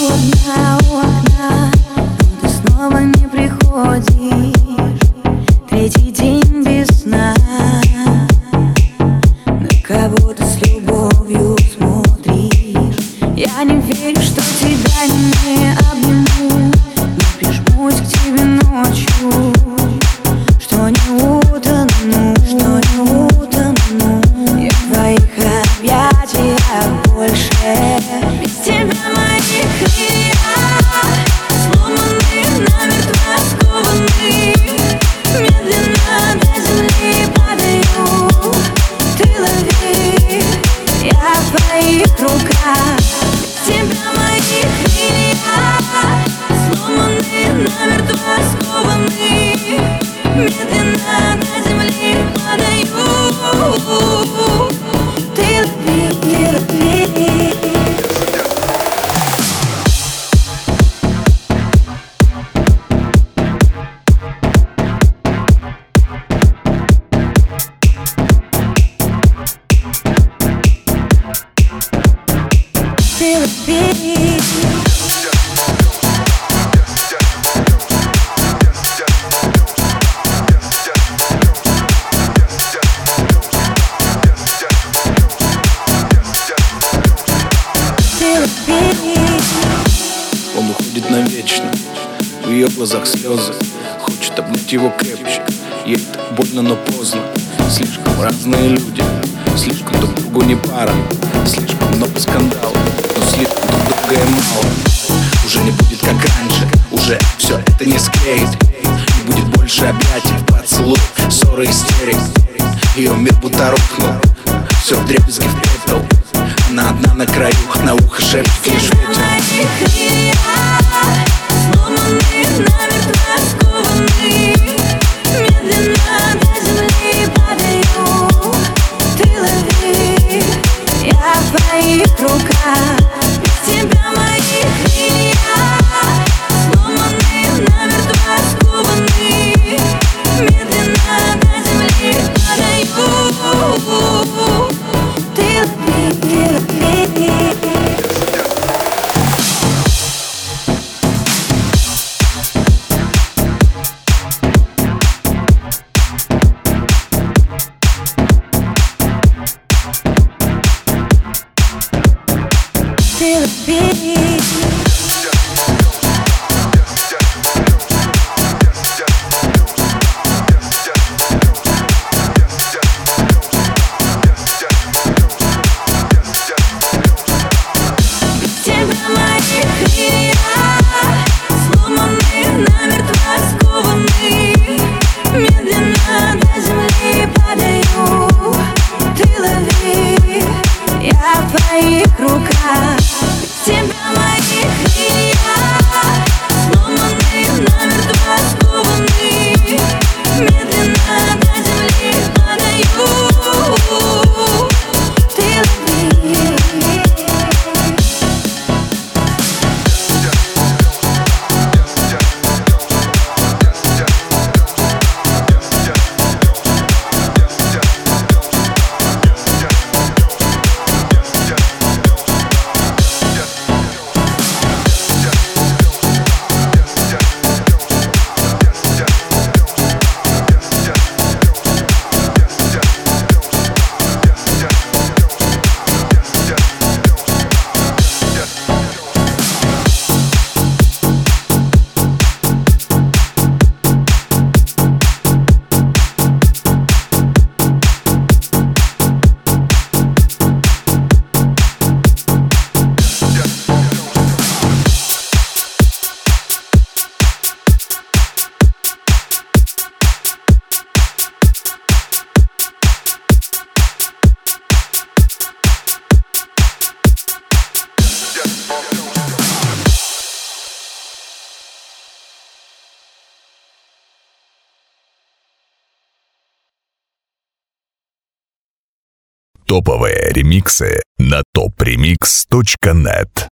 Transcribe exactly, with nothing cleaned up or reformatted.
одна у окна, но ты снова не приходишь. Третий день без сна, на кого ты с любовью смотришь. Я не верю, что тебя не обниму, не прижмусь к тебе ночью, что не утону, что не утону я в твоих объятиях больше. Без тебя мои крылья сломаны, намертво скованы, медленно до земли падаю. Ты лови, я в твоих руках. Без тебя мои крылья сломаны, намертво скованы, медленно до земли падаю. Ты лови, ты лови. Он уходит навечно, в ее глазах слезы. Хочет обнять его крепче, ей так больно, но поздно. Слишком разные люди, слишком друг другу не пара. Слишком много скандалов, но слишком друг друга и мало. Уже не будет как раньше, уже все это не склеить. Не будет больше объятий, поцелуев, ссоры, истерик. Ее мир будто рухнул, все вдребезги в пепел. Она одна на краю, на ухо шепчет лишь ветер. Сломаны, намертво скованы, медленно до земли падаю. Ты лови, я в твоих руках. Без тебя мои крылья сломаны, намертво скованы, медленно до земли падаю. Ты лови, ты лови. Топовые ремиксы на топ ремикс точка нет.